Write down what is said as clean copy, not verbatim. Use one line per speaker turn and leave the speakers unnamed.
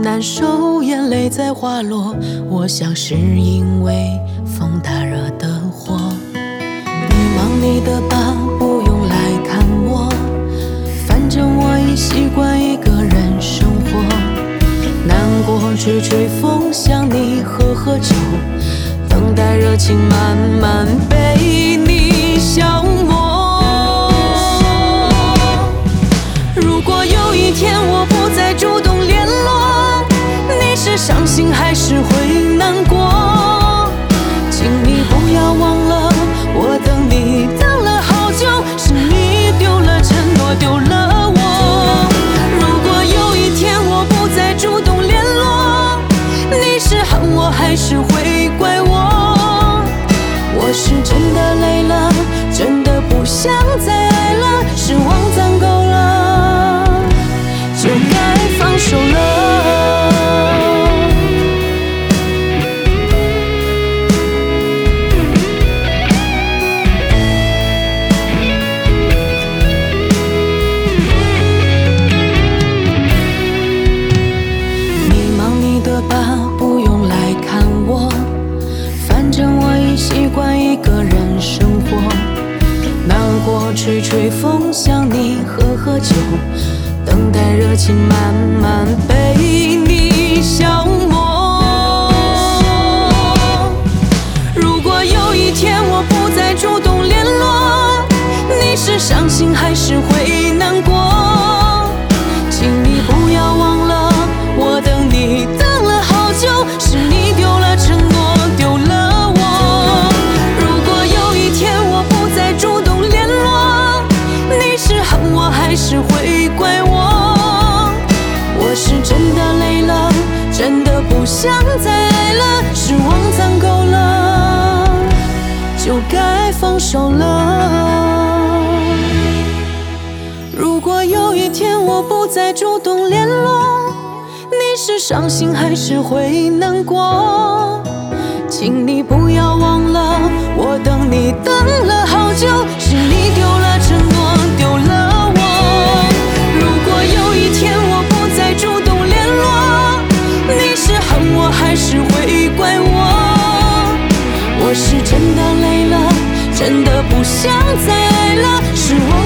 难受，眼泪在滑落，我想是因为风大惹的祸。你忙你的吧，不用来看我，反正我已习惯一个人生活。难过吹吹风，想你喝酒，等待热情慢慢被你消磨。如果有一天我不再主动联络，你是伤心还是会难过？请你不要忘了，我等你等了好久，是你丢了承诺，丢了我。如果有一天我不再主动联络，你是恨我还是会怪我？我是真的累了，真的不想再爱了，失望攒够了，就该放手了。你忙你的吧，不用来看我，反正我已习惯一个人生活。难过吹吹风，想你喝酒，等待热情慢慢被你消磨。如果有一天我不再主动联络，你是伤心还是会难过？请你不要忘了，我等你等了好久，是你丢了承诺，丢了我。如果有一天我不再主动联络，你是恨我还是会怪我？我是真的累了，真的不想再爱了，失望攒够了，就该放手了。如果有一天我不再主动联络，你是伤心还是会难过？请你不要忘了，我等你等了好久，是你丢了承诺，丢了我。如果有一天我不再主动联络，你是恨我还是会怪我？我是真的累了，真的不想再爱了，失望